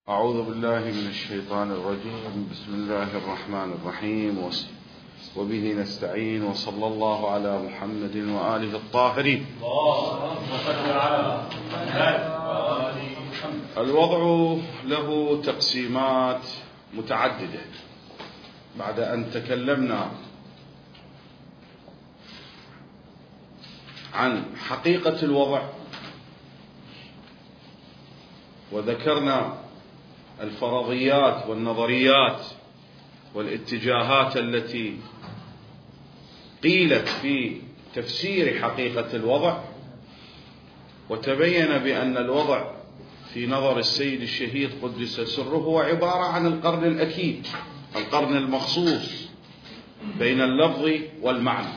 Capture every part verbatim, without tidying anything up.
أعوذ بالله من الشيطان الرجيم. بسم الله الرحمن الرحيم، وبه نستعين، وصلى الله على محمد وآله الطاهرين. الوضع له تقسيمات متعددة. بعد أن تكلمنا عن حقيقة الوضع وذكرنا الفرضيات والنظريات والاتجاهات التي قيلت في تفسير حقيقة الوضع، وتبين بأن الوضع في نظر السيد الشهيد قدس سره هو عبارة عن القرن الأكيد، القرن المخصوص بين اللفظ والمعنى.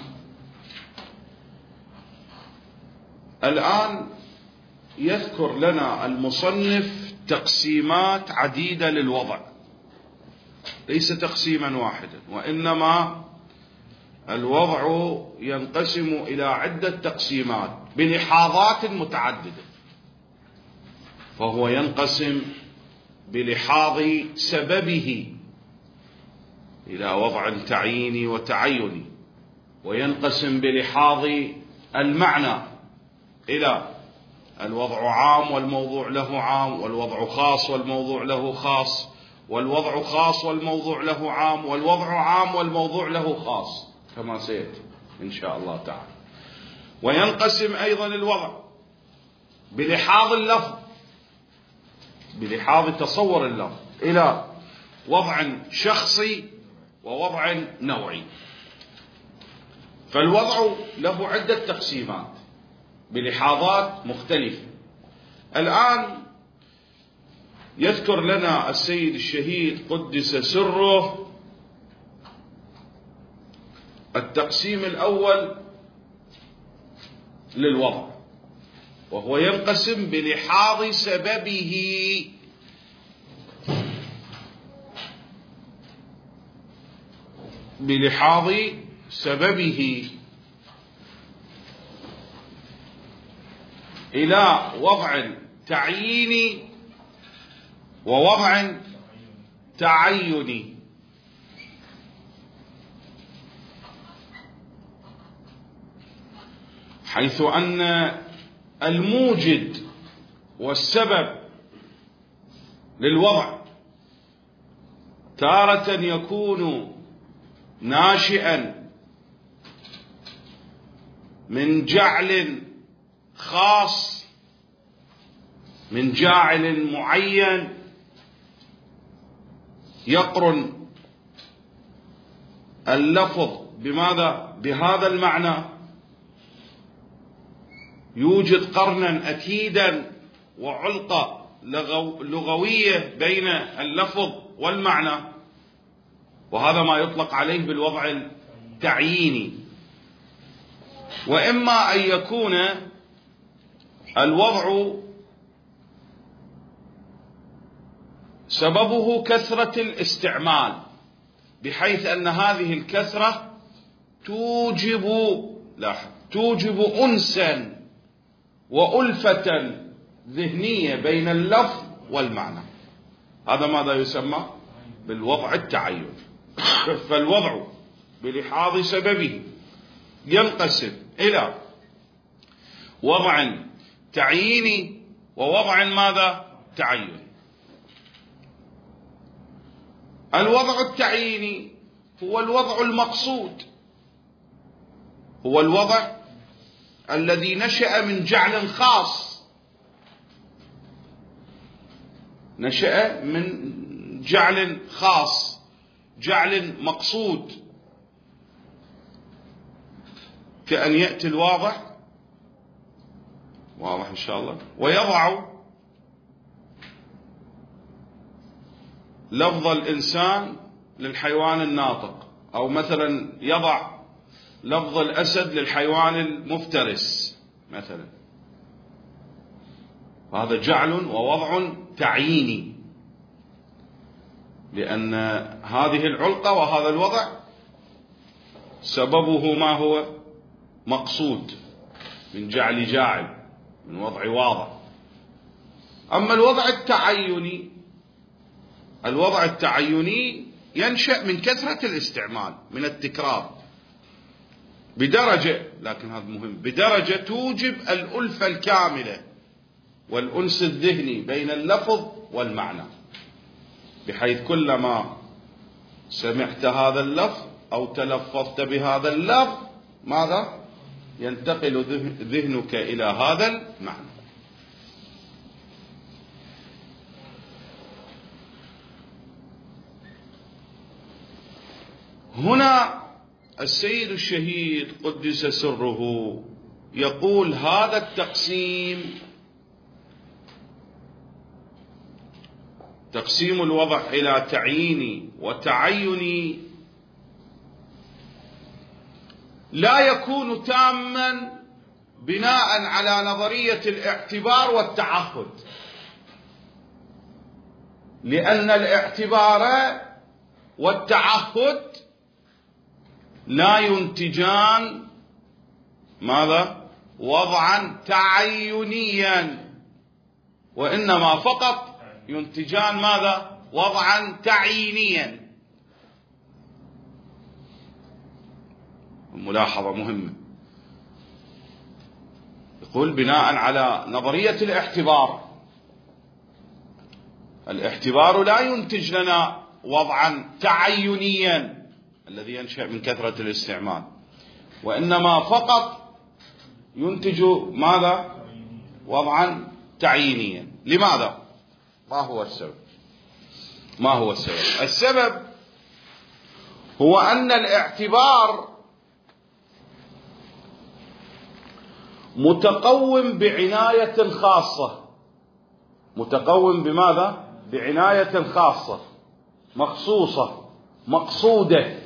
الآن يذكر لنا المصنف تقسيمات عديدة للوضع، ليس تقسيما واحدا، وإنما الوضع ينقسم إلى عدة تقسيمات بلحاظات متعددة. فهو ينقسم بلحاظ سببه إلى وضع تعييني وتعيني، وينقسم بلحاظ المعنى إلى الوضع عام والموضوع له عام، والوضع خاص والموضوع له خاص، والوضع خاص والموضوع له عام، والوضع عام والموضوع له خاص، كما سيأتي إن شاء الله تعالى. وينقسم أيضا الوضع بلحاظ اللفظ، بلحاظ تصور اللفظ، إلى وضع شخصي ووضع نوعي. فالوضع له عدة تقسيمات بلحاظات مختلفة. الآن يذكر لنا السيد الشهيد قدس سره التقسيم الأول للوضع، وهو ينقسم بلحاظ سببه بلحاظ سببه إلى وضع تعييني ووضع تعيني. حيث أن الموجد والسبب للوضع تارة يكون ناشئا من جعل خاص، من جاعل معين يقرن اللفظ بماذا؟ بهذا المعنى، يوجد قرنا أكيدا وعلقة لغوية بين اللفظ والمعنى، وهذا ما يطلق عليه بالوضع التعييني. وإما أن يكون الوضع سببه كثرة الاستعمال، بحيث أن هذه الكثرة توجب لاحظ توجب أنسا وألفة ذهنية بين اللفظ والمعنى. هذا ماذا يسمى بالوضع التعين. فالوضع بلحاظ سببه ينقسم إلى وضع تعييني ووضع ماذا؟ تعيني. الوضع التعييني هو الوضع المقصود، هو الوضع الذي نشأ من جعل خاص، نشأ من جعل خاص، جعل مقصود، كأن يأتي الواضح واضح إن شاء الله، ويضع لفظ الإنسان للحيوان الناطق، أو مثلا يضع لفظ الأسد للحيوان المفترس مثلا. هذا جعل ووضع تعييني، لأن هذه العلقة وهذا الوضع سببه ما هو؟ مقصود، من جعل جاعل، من وضع واضح. أما الوضع التعيني الوضع التعيني ينشأ من كثرة الاستعمال، من التكرار بدرجة، لكن هذا مهم، بدرجة توجب الألفة الكاملة والأنس الذهني بين اللفظ والمعنى، بحيث كلما سمعت هذا اللفظ أو تلفظت بهذا اللفظ ماذا؟ ينتقل ذهنك إلى هذا المعنى. هنا السيد الشهيد قدس سره يقول هذا التقسيم، تقسيم الوضع إلى تعييني وتعيني، لا يكون تاما بناء على نظرية الاعتبار والتعهد، لأن الاعتبار والتعهد لا ينتجان ماذا؟ وضعا تعينيا، وإنما فقط ينتجان ماذا؟ وضعا تعيينيا. ملاحظة مهمة، يقول بناء على نظرية الاعتبار، الاعتبار لا ينتج لنا وضعا تعينيا الذي ينشأ من كثرة الاستعمال، وإنما فقط ينتج ماذا؟ وضعا تعيينيا. لماذا؟ ما هو السبب؟ ما هو السبب؟ السبب هو أن الاعتبار متقوم بعناية خاصة، متقوم بماذا؟ بعناية خاصة مخصوصة مقصودة،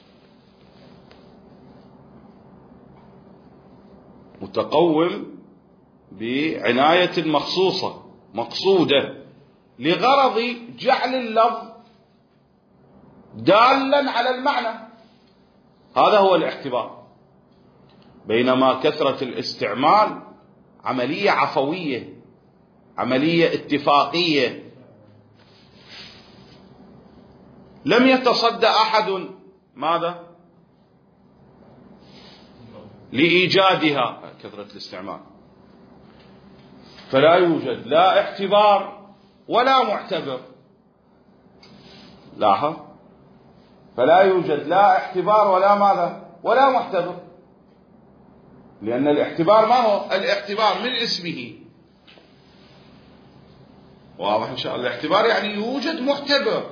متقوم بعناية مخصوصة مقصودة لغرض جعل اللفظ دالا على المعنى، هذا هو الاعتبار. بينما كثرة الاستعمال عملية عفوية، عملية اتفاقية، لم يتصدى أحد ماذا؟ لإيجادها كثرة الاستعمال، فلا يوجد لا اعتبار ولا معتبر. لاحظ، فلا يوجد لا اعتبار ولا ماذا؟ ولا معتبر، لأن الاعتبار ما هو؟ الاعتبار من اسمه واضح إن شاء الله. الاعتبار يعني يوجد معتبر،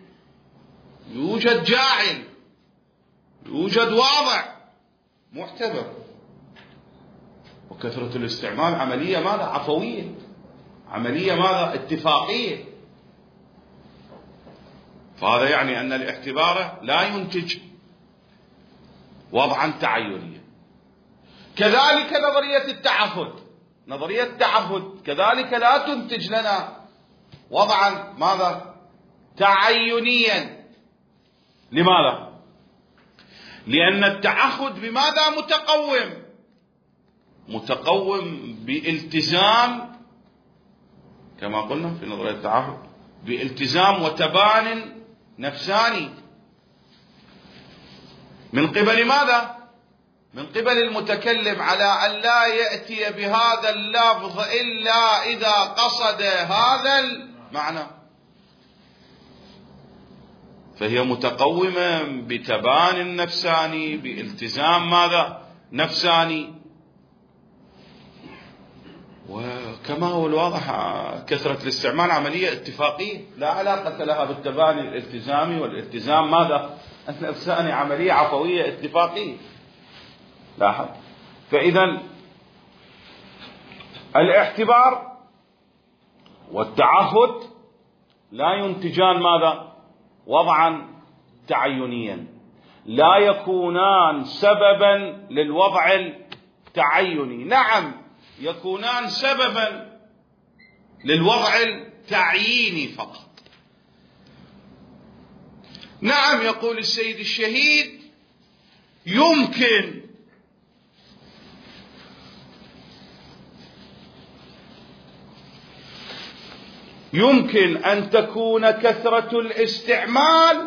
يوجد جاعل، يوجد واضع معتبر. وكثرة الاستعمال عملية ماذا؟ عفوية، عملية ماذا؟ اتفاقية. فهذا يعني أن الاعتبار لا ينتج وضعا تعينيا. كذلك نظرية التعهد، نظرية التعهد كذلك لا تنتج لنا وضعا ماذا؟ تعينيا. لماذا؟ لأن التعهد بماذا متقوم؟ متقوم بالتزام، كما قلنا في نظرية التعهد، بالتزام وتبان نفساني من قبل ماذا؟ من قبل المتكلم، على أن لا يأتي بهذا اللفظ إلا إذا قصد هذا المعنى. فهي متقومة بتبان نفساني، بالتزام ماذا؟ نفساني. وكما هو الواضح كثرة الاستعمال عملية اتفاقية لا علاقة لها بالتباني الالتزامي، والالتزام ماذا؟ النفساني عملية عفوية اتفاقية. لاحظ، فإذا الاعتبار والتعهد لا ينتجان ماذا؟ وضعا تعينيا، لا يكونان سببا للوضع التعيني. نعم يكونان سببا للوضع التعييني فقط. نعم يقول السيد الشهيد يمكن يمكن أن تكون كثرة الاستعمال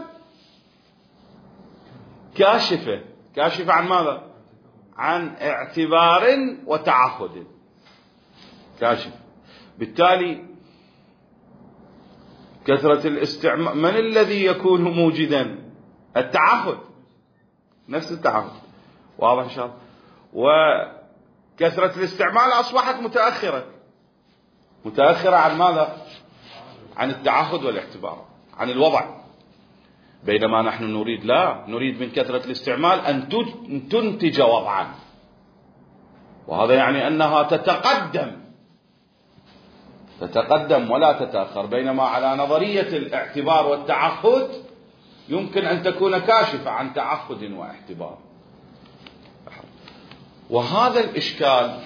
كاشفة. كاشفة عن ماذا؟ عن اعتبار وتعهد. كاشف. بالتالي كثرة الاستعمال من الذي يكون موجدا؟ التعهد، نفس التعهد. واضح إن شاء الله. وكثرة الاستعمال أصبحت متأخرة. متأخرة عن ماذا؟ عن التعهد والاعتبار، عن الوضع. بينما نحن نريد لا نريد من كثرة الاستعمال أن تنتج وضعا، وهذا يعني أنها تتقدم تتقدم ولا تتأخر. بينما على نظرية الاعتبار والتعهد يمكن أن تكون كاشفة عن تعهد واعتبار. وهذا الإشكال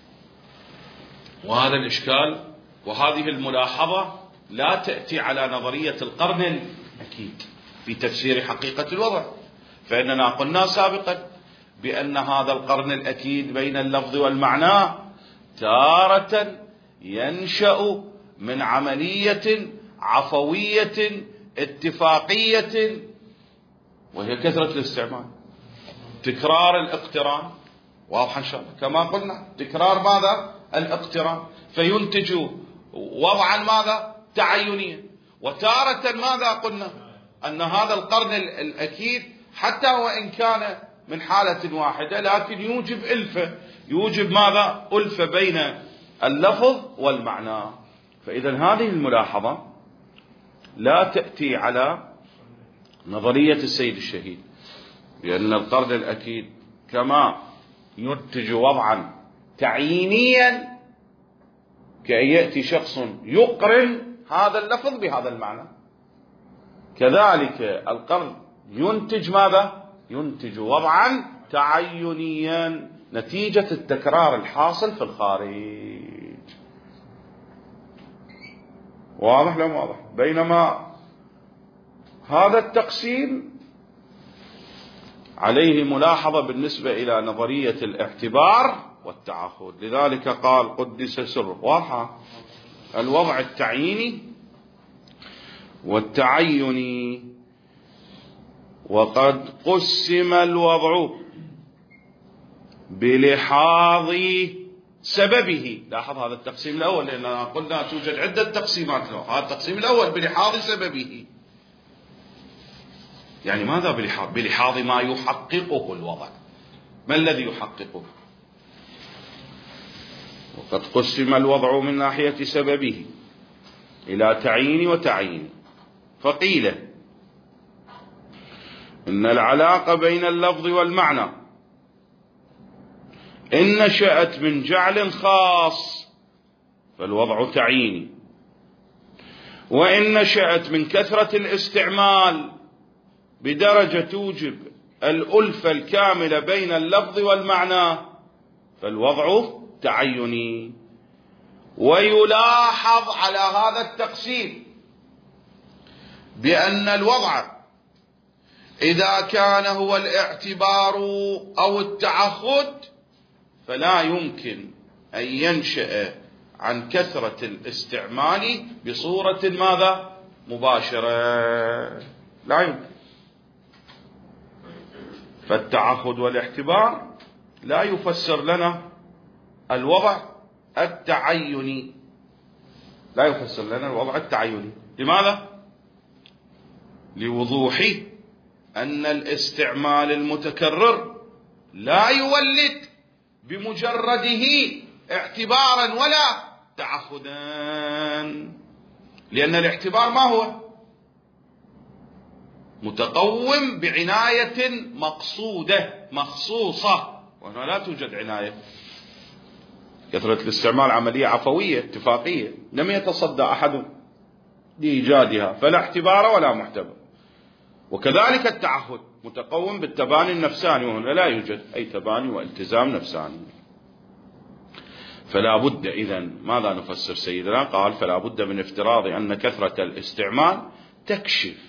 وهذا الإشكال وهذه الملاحظة لا تأتي على نظرية القرن الأكيد في تفسير حقيقة الوضع. فإننا قلنا سابقا بأن هذا القرن الأكيد بين اللفظ والمعنى تارة ينشأ من عملية عفوية اتفاقية، وهي كثرة الاستعمال، تكرار الاقتران. واضح إن شاء الله. كما قلنا تكرار ماذا؟ الاقتران، فينتج وضعا ماذا؟ تعينيا. وتارة ماذا قلنا؟ أن هذا القرن الأكيد حتى وإن كان من حالة واحدة لكن يوجب ألفة، يوجب ماذا؟ ألفة بين اللفظ والمعنى. فإذا هذه الملاحظة لا تأتي على نظرية السيد الشهيد، لأن القرن الأكيد كما ينتج وضعا تعيينيا كأن يأتي شخص يقرن هذا اللفظ بهذا المعنى، كذلك القرن ينتج ماذا؟ ينتج وضعا تعينيا نتيجة التكرار الحاصل في الخارج. واضح لم واضح؟ بينما هذا التقسيم عليه ملاحظة بالنسبة إلى نظرية الاعتبار والتعهد. لذلك قال قدس سره. واضحة؟ الوضع التعييني والتعيني. وقد قسم الوضع بلحاظ سببه. لاحظ هذا التقسيم الأول، لأننا قلنا توجد عدة تقسيمات له. هذا التقسيم الأول بلحاظ سببه، يعني ماذا بلحاظ؟ بلحاظ ما يحققه الوضع. ما الذي يحققه؟ وقد قسم الوضع من ناحية سببه إلى تعيين وتعيين. فقيل إن العلاقة بين اللفظ والمعنى إن نشأت من جعل خاص فالوضع تعييني، وإن نشأت من كثرة الاستعمال بدرجة توجب الألفة الكاملة بين اللفظ والمعنى فالوضع تعيني. ويلاحظ على هذا التقسيم بأن الوضع إذا كان هو الاعتبار أو التعهد فلا يمكن أن ينشأ عن كثرة الاستعمال بصورة ماذا؟ مباشرة. لا يمكن. فالتعهد والاعتبار لا يفسر لنا الوضع التعيني، لا يفسر لنا الوضع التعيني. لماذا؟ لوضوح أن الاستعمال المتكرر لا يولد بمجرده اعتبارا ولا تعهدا، لأن الاعتبار ما هو؟ متقوم بعناية مقصودة مخصوصة، وهنا لا توجد عناية. كثرة الاستعمال عملية عفوية اتفاقية لم يتصدى أحد لإيجادها، فلا اعتبار ولا محتوى. وكذلك التعهد متقوم بالتباني النفساني، وهنا لا يوجد أي تباني والتزام نفساني. فلا بد إذن، ماذا نفسر سيدنا؟ قال فلا بد من افتراض أن كثرة الاستعمال تكشف،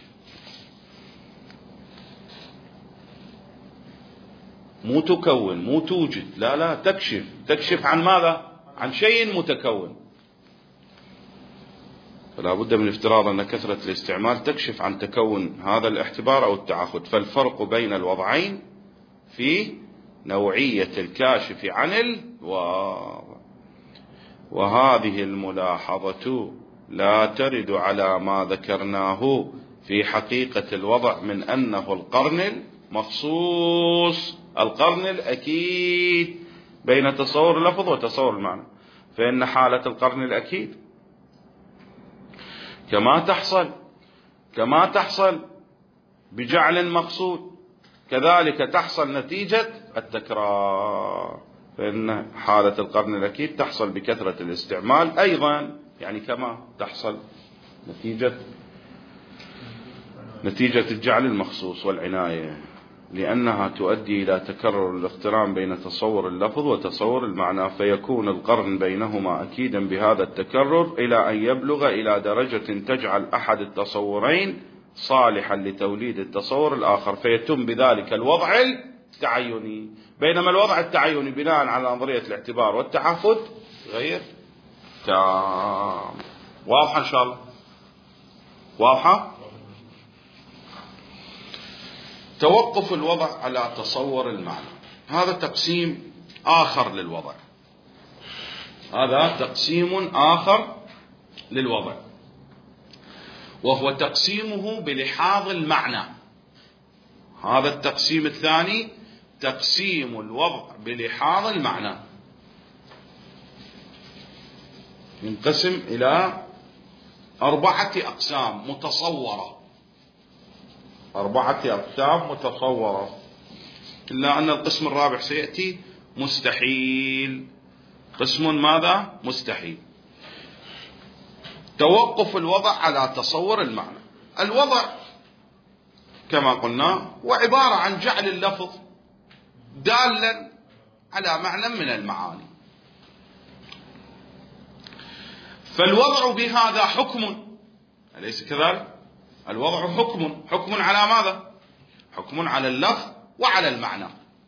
مو تكون، مو توجد، لا لا تكشف. تكشف عن ماذا؟ عن شيء متكون. فلا بد من افتراض أن كثرة الاستعمال تكشف عن تكون هذا الاعتبار أو التعاقد. فالفرق بين الوضعين في نوعية الكاشف عن الواضع. وهذه الملاحظة لا ترد على ما ذكرناه في حقيقة الوضع من أنه القرن المخصوص، القرن الأكيد بين تصور اللفظ وتصور المعنى. فإن حالة القرن الأكيد كما تحصل كما تحصل بجعل مقصود كذلك تحصل نتيجة التكرار. فإن حالة القرن الأكيد تحصل بكثرة الاستعمال أيضا، يعني كما تحصل نتيجة نتيجة الجعل المخصوص والعناية، لأنها تؤدي إلى تكرر الاقتران بين تصور اللفظ وتصور المعنى، فيكون القرن بينهما أكيدا بهذا التكرر إلى أن يبلغ إلى درجة تجعل أحد التصورين صالحا لتوليد التصور الآخر، فيتم بذلك الوضع التعيني. بينما الوضع التعيني بناء على نظرية الاعتبار والتحفظ غير تام. واضحة إن شاء الله؟ واضحة؟ توقف الوضع على تصور المعنى، هذا تقسيم آخر للوضع، هذا تقسيم آخر للوضع، وهو تقسيمه بلحاظ المعنى. هذا التقسيم الثاني تقسيم الوضع بلحاظ المعنى، ينقسم إلى أربعة أقسام متصورة، أربعة أقسام متصورة، إلا أن القسم الرابع سيأتي مستحيل. قسم ماذا؟ مستحيل. توقف الوضع على تصور المعنى. الوضع كما قلنا هو عبارة عن جعل اللفظ دالا على معنى من المعاني، فالوضع بهذا حكم، أليس كذلك؟ الوضع حكم، حكم على ماذا؟ حكم على اللفظ وعلى المعنى.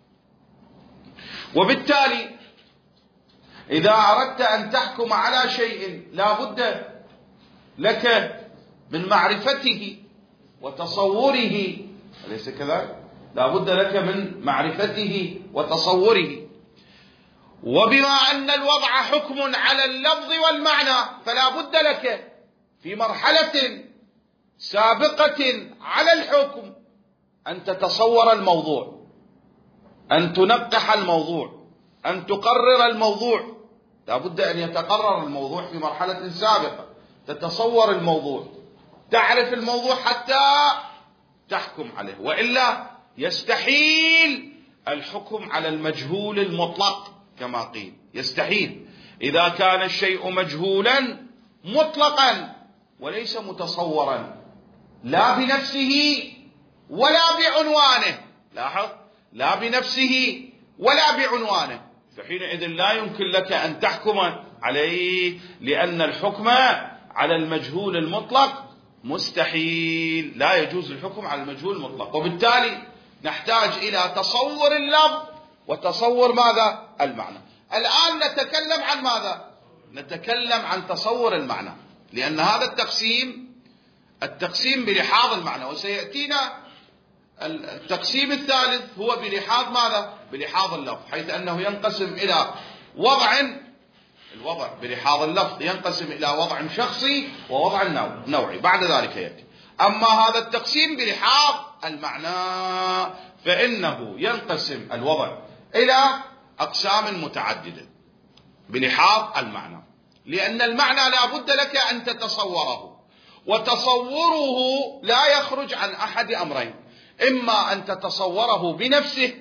وبالتالي إذا أردت أن تحكم على شيء لا بد لك من معرفته وتصوره، أليس كذلك؟ لا بد لك من معرفته وتصوره. وبما أن الوضع حكم على اللفظ والمعنى فلا بد لك في مرحلة سابقة على الحكم أن تتصور الموضوع، أن تنقح الموضوع، أن تقرر الموضوع. لا بد أن يتقرر الموضوع في مرحلة سابقة، تتصور الموضوع، تعرف الموضوع حتى تحكم عليه، وإلا يستحيل الحكم على المجهول المطلق كما قيل. يستحيل إذا كان الشيء مجهولا مطلقا وليس متصورا لا بنفسه ولا بعنوانه، لاحظ، لا بنفسه ولا بعنوانه، فحينئذ لا يمكن لك أن تحكم عليه، لأن الحكم على المجهول المطلق مستحيل، لا يجوز الحكم على المجهول المطلق. وبالتالي نحتاج إلى تصور اللفظ وتصور ماذا؟ المعنى. الآن نتكلم عن ماذا؟ نتكلم عن تصور المعنى، لأن هذا التقسيم التقسيم بلحاظ المعنى، وسيأتينا التقسيم الثالث هو بلحاظ ماذا؟ بلحاظ اللفظ، حيث أنه ينقسم إلى وضع، الوضع بلحاظ اللفظ ينقسم إلى وضع شخصي ووضع نوعي، بعد ذلك يأتي. أما هذا التقسيم بلحاظ المعنى فإنه ينقسم الوضع إلى أقسام متعددة بلحاظ المعنى، لأن المعنى لا بد لك أن تتصوره، وتصوره لا يخرج عن أحد أمرين: إما أن تتصوره بنفسه،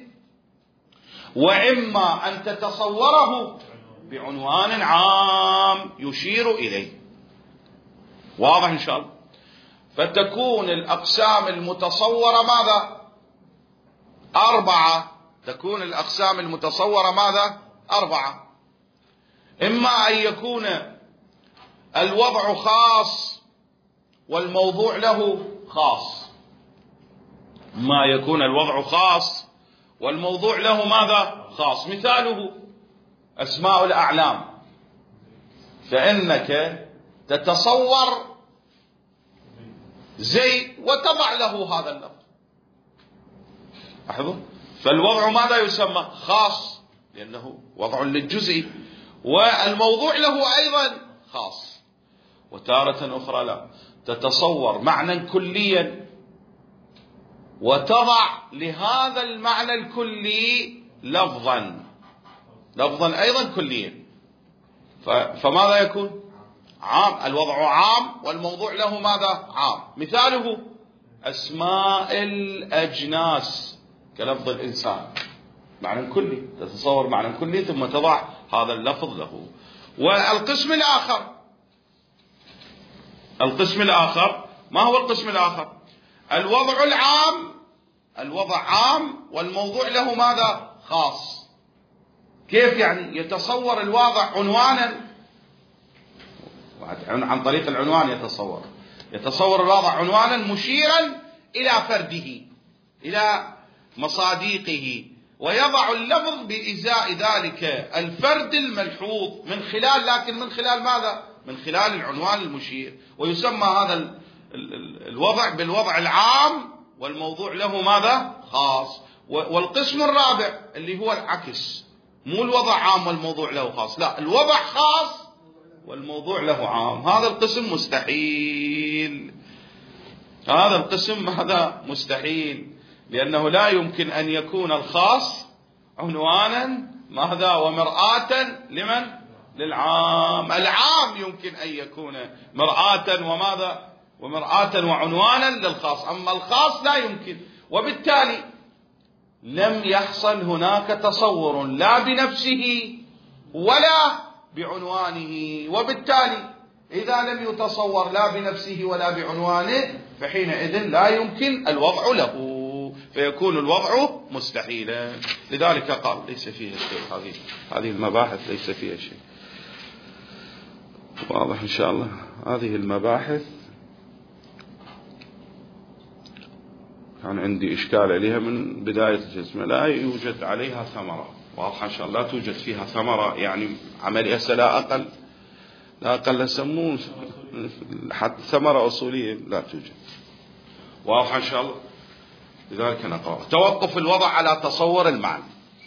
وإما أن تتصوره بعنوان عام يشير إليه. واضح إن شاء الله؟ فتكون الأقسام المتصورة ماذا؟ أربعة. تكون الأقسام المتصورة ماذا؟ أربعة. إما أن يكون الوضع خاص والموضوع له خاص، ما يكون الوضع خاص والموضوع له ماذا؟ خاص. مثاله أسماء الأعلام، فإنك تتصور زيد وتضع له هذا اللفظ. لاحظوا، فالوضع ماذا يسمى؟ خاص، لأنه وضع للجزء، والموضوع له أيضا خاص. وتارة أخرى لا، تتصور معنى كليا وتضع لهذا المعنى الكلي لفظا لفظا أيضا كليا، فماذا يكون؟ عام. الوضع عام والموضوع له ماذا؟ عام. مثاله أسماء الأجناس كلفظ الإنسان، معنى كلي، تتصور معنى كلي ثم تضع هذا اللفظ له. والقسم الآخر القسم الآخر ما هو القسم الآخر؟ الوضع العام، الوضع عام والموضوع له ماذا؟ خاص. كيف يعني؟ يتصور الواضع عنوانا، عن طريق العنوان يتصور يتصور الواضع عنوانا مشيرا إلى فرده، إلى مصاديقه، ويضع اللفظ بإزاء ذلك الفرد الملحوظ من خلال، لكن من خلال ماذا؟ من خلال العنوان المشير. ويسمى هذا الوضع بالوضع العام والموضوع له ماذا؟ خاص. والقسم الرابع اللي هو العكس، مو الوضع عام والموضوع له خاص، لا، الوضع خاص والموضوع له عام. هذا القسم مستحيل، هذا القسم هذا مستحيل، لأنه لا يمكن أن يكون الخاص عنوانا ماذا ومرآة لمن؟ للعام. العام يمكن أن يكون مرآة وماذا ومرآة وعنوانا للخاص، أما الخاص لا يمكن. وبالتالي لم يحصل هناك تصور لا بنفسه ولا بعنوانه، وبالتالي إذا لم يتصور لا بنفسه ولا بعنوانه فحينئذ لا يمكن الوضع له، فيكون الوضع مستحيلا. لذلك قال ليس فيها شيء، هذه هذه المباحث ليس فيها شيء. واضح إن شاء الله. هذه المباحث كان عندي إشكال عليها من بداية الجزمة، لا يوجد عليها ثمرة واضحة إن شاء الله، لا توجد فيها ثمرة، يعني عملية لا أقل لا أقل يسمون حتى ثمرة أصولية لا توجد، واضحة إن شاء الله. لذلك نقرأ توقف الوضع على تصور المعنى.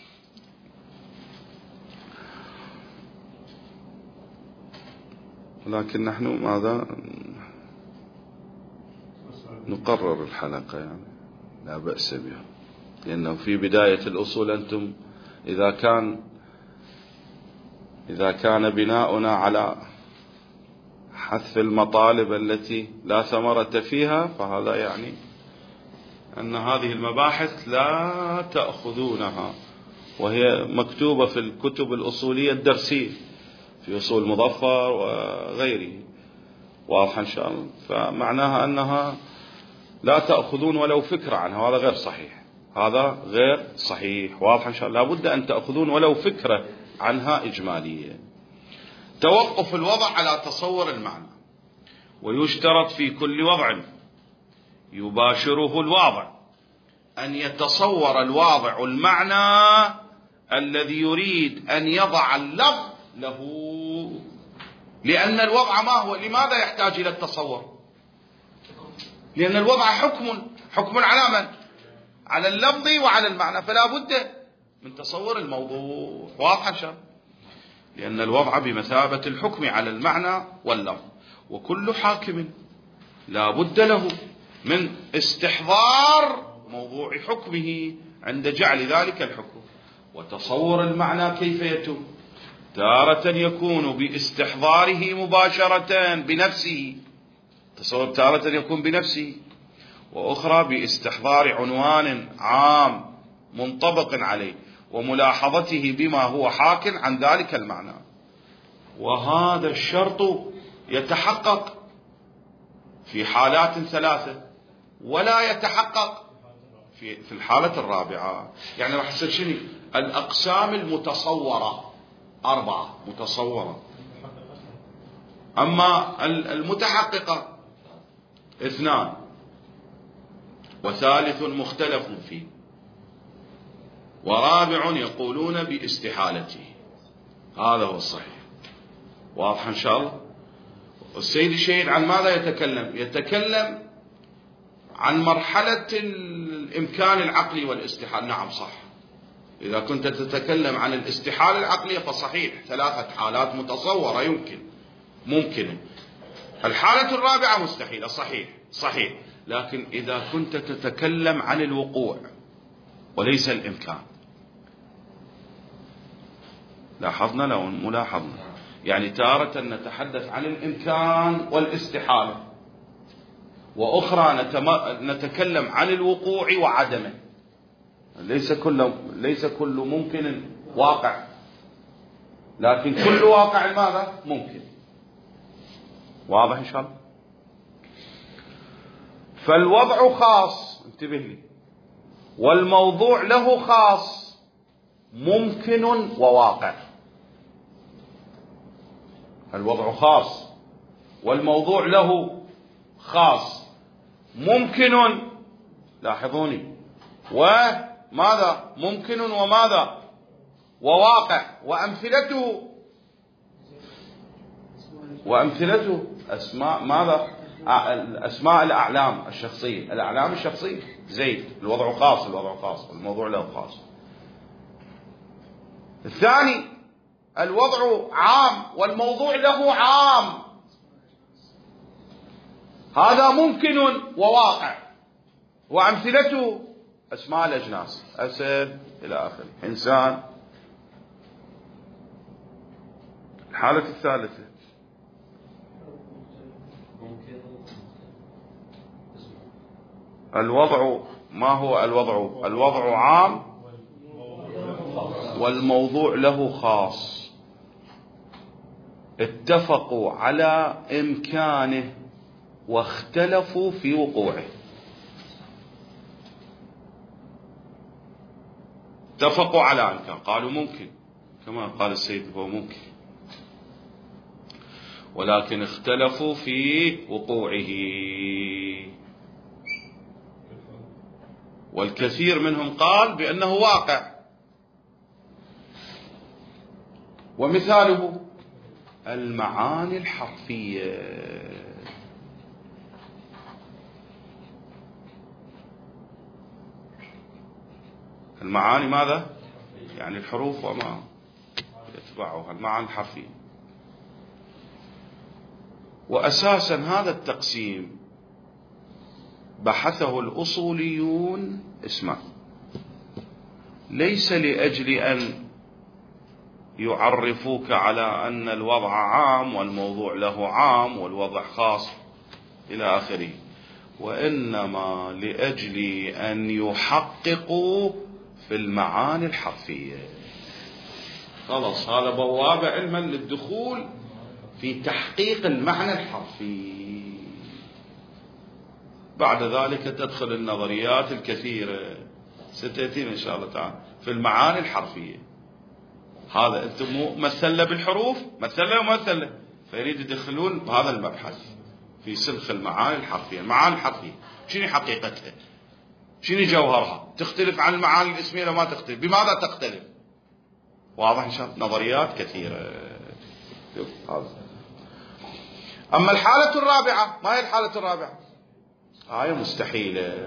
لكن نحن ماذا نقرر الحلقة، يعني لا بأس بها، لأنه في بداية الأصول أنتم إذا كان إذا كان بناؤنا على حذف المطالب التي لا ثمرة فيها، فهذا يعني أن هذه المباحث لا تأخذونها، وهي مكتوبة في الكتب الأصولية الدرسية في أصول مظفر وغيره، واضح إن شاء الله. فمعناها أنها لا تأخذون ولو فكرة عنها، وهذا غير صحيح، هذا غير صحيح، واضح إن شاء الله. لابد أن تأخذون ولو فكرة عنها إجمالية. توقف الوضع على تصور المعنى. ويشترط في كل وضع يباشره الواضع أن يتصور الواضع المعنى الذي يريد أن يضع اللفظ له، لأن الوضع ما هو؟ لماذا يحتاج إلى التصور؟ لأن الوضع حكم حكم على من؟ على اللفظ وعلى المعنى، فلا بد من تصور الموضوع، واضح إن شاء الله. لأن الوضع بمثابة الحكم على المعنى واللفظ، وكل حاكم لا بد له من استحضار موضوع حكمه عند جعل ذلك الحكم. وتصور المعنى كيف يتم؟ تارة يكون باستحضاره مباشرة بنفسه، تصور تارة يكون بنفسه، وأخرى باستحضار عنوان عام منطبق عليه وملاحظته بما هو حاك عن ذلك المعنى. وهذا الشرط يتحقق في حالات ثلاثة ولا يتحقق في في الحالة الرابعة. يعني راح يصير شنو؟ الأقسام المتصورة أربعة متصورة، أما المتحققة اثنان، وثالث مختلف فيه، ورابع يقولون باستحالته. هذا هو الصحيح، واضح إن شاء الله. والسيد الشهيد عن ماذا يتكلم؟ يتكلم عن مرحلة الإمكان العقلي والاستحالة. نعم صح، إذا كنت تتكلم عن الاستحالة العقلية فصحيح، ثلاثة حالات متصورة يمكن ممكن. الحالة الرابعة مستحيلة، صحيح صحيح. لكن إذا كنت تتكلم عن الوقوع وليس الإمكان، لاحظنا لو ملاحظنا، يعني تارة نتحدث عن الإمكان والاستحالة، وأخرى نتكلم عن الوقوع وعدمه. ليس كل ليس كل ممكن واقع، لكن كل واقع ماذا؟ ممكن. واضح إن شاء الله؟ فالوضع خاص، انتبه لي، والموضوع له خاص، ممكن وواقع. الوضع خاص والموضوع له خاص، ممكن، لاحظوني، وماذا؟ ممكن وماذا؟ وواقع. وأمثلته وأمثلته أسماء ماذا؟ أسماء الأعلام الشخصية. الأعلام الشخصية زيد، الوضع خاص، الوضع خاص والموضوع له خاص. الثاني الوضع عام والموضوع له عام، هذا ممكن وواقع. وأمثلته أسماء الأجناس، أسد إلى آخره، إنسان. الحالة الثالثة الوضع، ما هو الوضع؟ الوضع عام والموضوع له خاص، اتفقوا على إمكانه واختلفوا في وقوعه. اتفقوا على إمكان، قالوا ممكن كما قال السيد هو ممكن، ولكن اختلفوا في وقوعه. والكثير منهم قال بأنه واقع. ومثاله المعاني الحرفية. المعاني ماذا؟ يعني الحروف وما يتبعها، المعاني الحرفية. وأساسا هذا التقسيم بحثه الأصوليون، اسمع، ليس لأجل أن يعرفوك على أن الوضع عام والموضوع له عام والوضع خاص إلى آخره، وإنما لأجل أن يحققوا في المعاني الحرفية. خلاص، هذا بوابة علما للدخول في تحقيق المعنى الحرفي. بعد ذلك تدخل النظريات الكثيرة ستأتينا إن شاء الله تعالى في المعاني الحرفية. هذا أنتم مثلنا بالحروف، مثلنا ومثلنا، فيريد يدخلون بهذا المبحث في سلخ المعاني الحرفية. المعاني الحرفية شنو حقيقتها؟ شنو جوهرها؟ تختلف عن المعاني الاسمية لو ما تختلف، بماذا تختلف؟ واضح إن شاء الله؟ نظريات كثيرة. أما الحالة الرابعة، ما هي الحالة الرابعة؟ آية مستحيلة.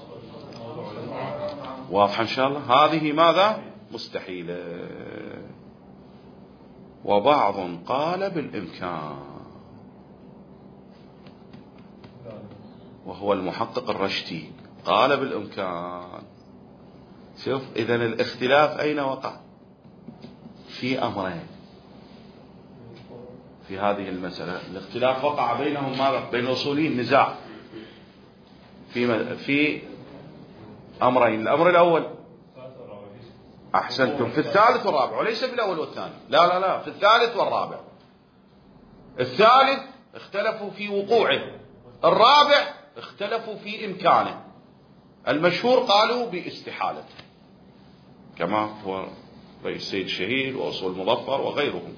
واضح إن شاء الله؟ هذه ماذا؟ مستحيلة. وبعض قال بالإمكان، وهو المحقق الرشدي قال بالإمكان. شوف، إذن الاختلاف أين وقع؟ في أمرين في هذه المسألة. الاختلاف وقع بينهم ماذا؟ بين الأصوليين نزاع في في أمرين. الأمر الأول، أحسنتم، في الثالث والرابع، وليس بالأول والثاني، لا لا لا، في الثالث والرابع. الثالث اختلفوا في وقوعه، الرابع اختلفوا في إمكانه. المشهور قالوا باستحالته، كما هو رئيس السيد الشهيد وأصول المظفر وغيرهم.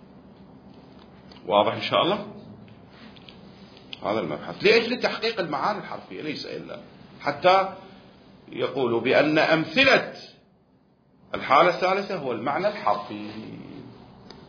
واضح إن شاء الله؟ هذا المبحث لأجل تحقيق المعاني الحرفية، ليس إلا حتى يقولوا بأن أمثلة الحالة الثالثة هو المعنى الحرفي.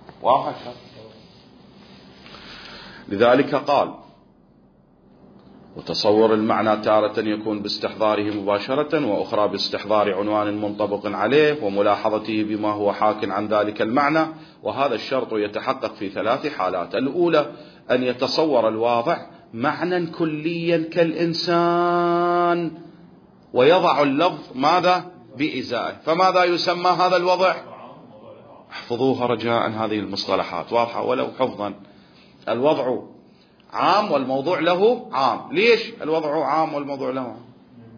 واضح. لذلك قال: وتصور المعنى تارة يكون باستحضاره مباشرة، وأخرى باستحضار عنوان منطبق عليه وملاحظته بما هو حاك عن ذلك المعنى. وهذا الشرط يتحقق في ثلاث حالات: الأولى أن يتصور الواضع معنى كليا كالإنسان ويضع اللفظ ماذا بإزائه، فماذا يسمى هذا الوضع؟ احفظوها رجاء، هذه المصطلحات واضحة ولو حفظا. الوضع عام والموضوع له عام. ليش الوضع عام والموضوع له عام؟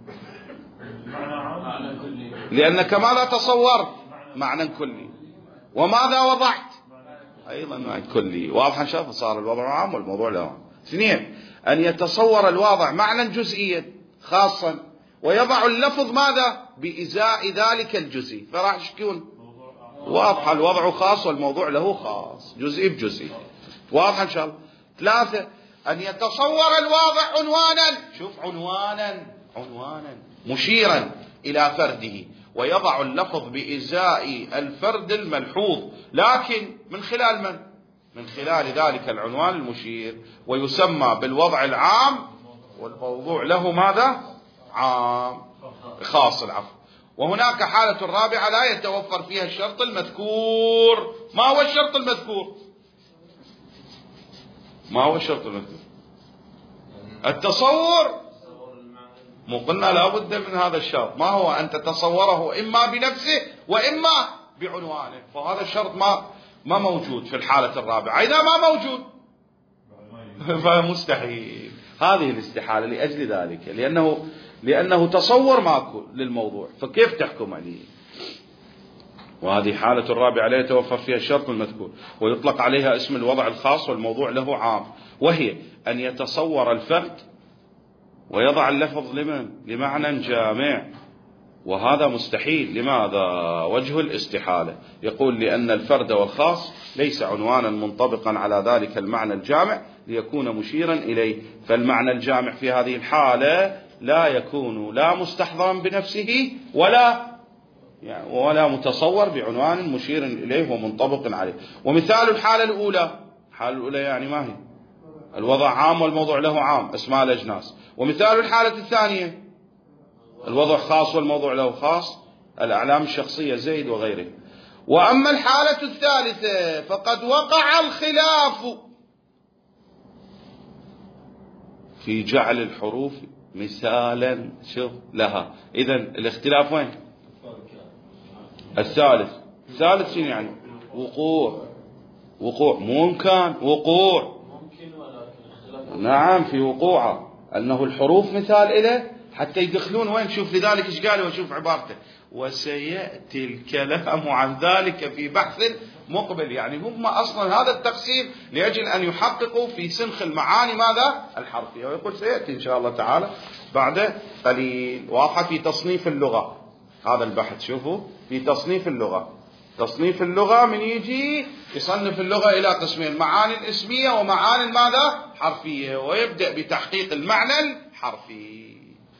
لأنك ماذا تصورت؟ معنى كلي. وماذا وضعت؟ أيضا معنى كلي. واضح شاف صار الوضع عام والموضوع له عام. اثنين، أن يتصور الواضع معنى جزئيا خاصا ويضع اللفظ ماذا بإزاء ذلك الجزئي، فراح يكون واضح الوضع خاص والموضوع له خاص، جزئي بجزئي. واضح إن شاء الله. ثلاثة، أن يتصور الواضع عنوانا، شوف عنوانا عنوانا مشيرا إلى فرده ويضع اللفظ بإزاء الفرد الملحوظ، لكن من خلال من؟ من خلال ذلك العنوان المشير، ويسمى بالوضع العام والموضوع له ماذا؟ عام خاص العفو. وهناك حالة رابعة لا يتوفر فيها الشرط المذكور. ما هو الشرط المذكور؟ ما هو الشرط المذكور؟ التصور. مو قلنا لا بد من هذا الشرط؟ ما هو؟ أن تتصوره إما بنفسه وإما بعنوانه، فهذا الشرط ما ما موجود في الحالة الرابعة. إذا ما موجود فمستحيل. هذه الاستحالة لأجل ذلك، لأنه لأنه تصور ماكو للموضوع، فكيف تحكم عليه؟ وهذه حالة الرابعة لا يتوفر فيها الشرط المذكور، ويطلق عليها اسم الوضع الخاص والموضوع له عام، وهي أن يتصور الفرد ويضع اللفظ لمن؟ لمعنى جامع، وهذا مستحيل. لماذا؟ وجه الاستحالة. يقول لأن الفرد والخاص ليس عنوانا منطبقا على ذلك المعنى الجامع ليكون مشيرا إليه، فالمعنى الجامع في هذه الحالة لا يكون لا مستحضرا بنفسه ولا يعني ولا متصور بعنوان مشير إليه ومنطبق عليه. ومثال الحالة الأولى، الحالة الأولى يعني ما هي؟ الوضع عام والموضوع له عام، اسماء الأجناس. ومثال الحالة الثانية الوضع خاص والموضوع له خاص، الأعلام الشخصية زيد وغيره. وأما الحالة الثالثة فقد وقع الخلاف في جعل الحروف مثالا شوف لها. إذن الاختلاف وين؟ الثالث. الثالث شنو يعني؟ وقوع. وقوع مو كان وقوع. نعم في وقوعه أنه الحروف مثال إله حتى يدخلون وين. شوف لذلك إيش قالوا وشوف عبارته: وسيأتي الكلام عن ذلك في بحث مقبل. يعني هم أصلا هذا التقسيم لأجل أن يحققوا في سنخ المعاني ماذا؟ الحرفية. ويقول سيأتي إن شاء الله تعالى بعد قليل. واضحة في تصنيف اللغة هذا البحث. شوفوا في تصنيف اللغة. تصنيف اللغة من يجي يصنف اللغة إلى قسمين: معاني الاسمية ومعاني ماذا؟ حرفية. ويبدأ بتحقيق المعنى الحرفي.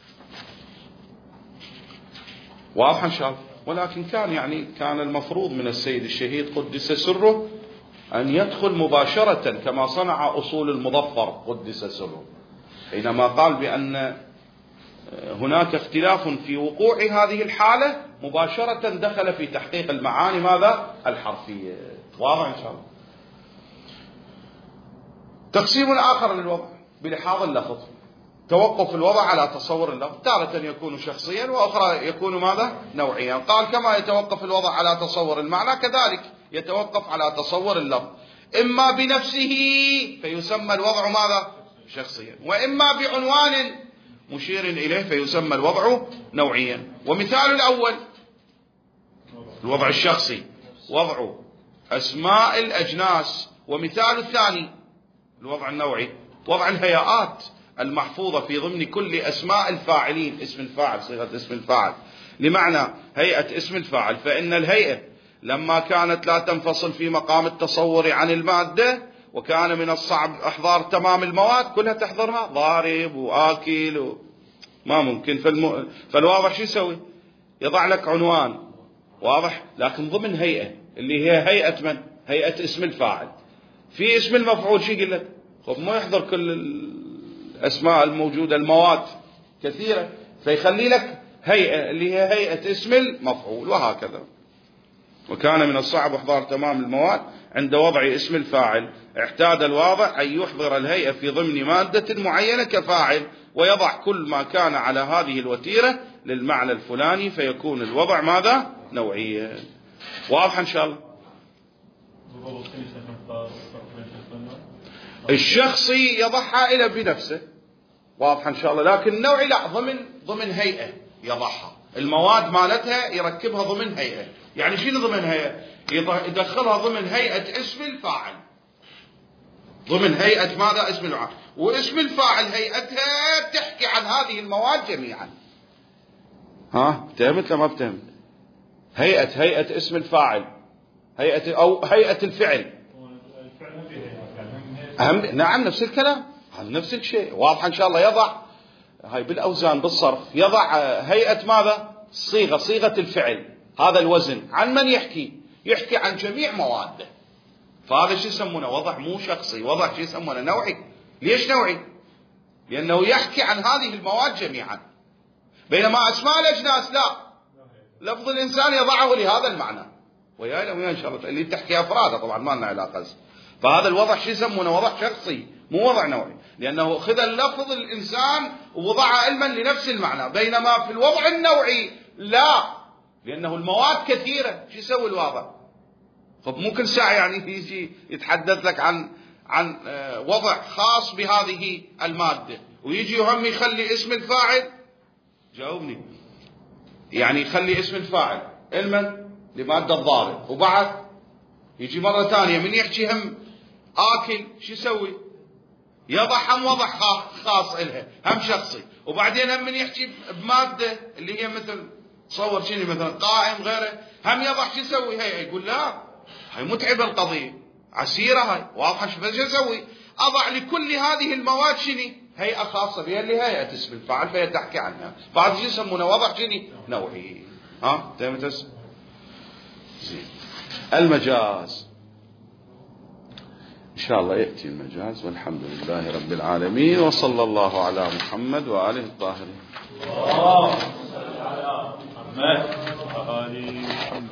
واضح إن شاء الله. ولكن كان يعني كان المفروض من السيد الشهيد قدس سره أن يدخل مباشرة كما صنع أصول المظفر قدس سره، حينما قال بأن هناك اختلاف في وقوع هذه الحالة مباشرة دخل في تحقيق المعاني ماذا؟ الحرفية. واضح إن شاء الله. تقسيم آخر للوضع بلحاظ اللفظ: توقف الوضع على تصور اللفظ، تارة يكون شخصيا وأخرى يكون ماذا؟ نوعيا. قال كما يتوقف الوضع على تصور المعنى كذلك يتوقف على تصور اللفظ، إما بنفسه فيسمى الوضع ماذا؟ شخصيا، وإما بعنوان مشير إليه فيسمى الوضع نوعيا. ومثال الأول الوضع الشخصي وضع أسماء الأجناس، ومثال الثاني الوضع النوعي وضع الهيئات المحفوظة في ضمن كل أسماء الفاعلين. اسم الفاعل صيغة اسم الفاعل لمعنى هيئة اسم الفاعل، فإن الهيئة لما كانت لا تنفصل في مقام التصور عن المادة، وكان من الصعب إحضار تمام المواد كلها تحضرها، ضارب وآكل و... ما ممكن. فالم... فالواضح شو يسوي؟ يضع لك عنوان واضح لكن ضمن هيئة اللي هي هيئة من؟ هيئة اسم الفاعل. في اسم المفعول شو يقول لك؟ خب ما يحضر كل الأسماء الموجودة المواد كثيرة، فيخلي لك هيئة اللي هي هيئة اسم المفعول وهكذا. وكان من الصعب إحضار تمام المواد عند وضع اسم الفاعل، اعتاد الواضع أن يحضر الهيئة في ضمن مادة معينة كفاعل، ويضع كل ما كان على هذه الوتيرة للمعنى الفلاني، فيكون الوضع ماذا؟ نوعيا. واضح إن شاء الله؟ الشخصي يضعها إلى بنفسه، واضح إن شاء الله، لكن النوعي لا، ضمن ضمن هيئة يضعها، المواد مالتها يركبها ضمن هيئة. يعني شنو ضمن هيئة؟ يدخلها ضمن هيئة اسم الفاعل، ضمن هيئة ماذا؟ اسم الفاعل. واسم الفاعل هيئتها تحكي عن هذه المواد جميعا. ها فهمت لما فهمت؟ هيئة هيئة اسم الفاعل، هيئة أو هيئة الفعل. أهم نعم نفس الكلام، نفس الشيء، واضح إن شاء الله. يضع هاي بالأوزان بالصرف، يضع هيئة ماذا؟ صيغة، صيغة الفعل، هذا الوزن عن من يحكي؟ يحكي عن جميع مواده. فهذا شو يسمونه؟ وضع مو شخصي، وضع شو يسمونه؟ نوعي. ليش نوعي؟ لأنه يحكي عن هذه المواد جميعا، بينما أسماء الأجناس لا، لفظ الإنسان يضعه لهذا المعنى. ويا إن شاء الله اللي تحكي أفراده طبعا ما لنا علاقة. فهذا الوضع شو يسمونه؟ وضع شخصي مو وضع نوعي، لأنه خذ اللفظ الإنسان ووضعه علما لنفس المعنى، بينما في الوضع النوعي لا، لأنه المواد كثيرة. شو يسوي الواضع؟ طب مو كل ساعة يعني يجي يتحدث لك عن عن وضع خاص بهذه المادة، ويجي يهم يخلي اسم الفاعل، جاوبني، يعني يخلي اسم الفاعل علما لمادة الضارب، وبعد يجي مرة ثانية من يحكي هم آكل، شو يسوي؟ يضع هم وضع خاص إلها، هم شخصي، وبعدين هم من يحكي بمادة اللي هي مثل تصور شنو مثلا قائم غيره، هم يضع شو يسوي؟ هي يقول لا هاي متعبة القضية، عسيرة هاي، واضحة. شو اسوي؟ أضع لكل هذه المواد شنو؟ هيئة خاصة بها اللي هيئة اسم الفاعل، فهي تحكي عنها. فهذا شو يسمونه؟ وضع شنو؟ نوعي. ها تمام. زين. المجاز إن شاء الله يأتي المجاز، والحمد لله رب العالمين، وصلى الله على محمد وآله الطاهرين. اللهم صل على محمد وآله محمد.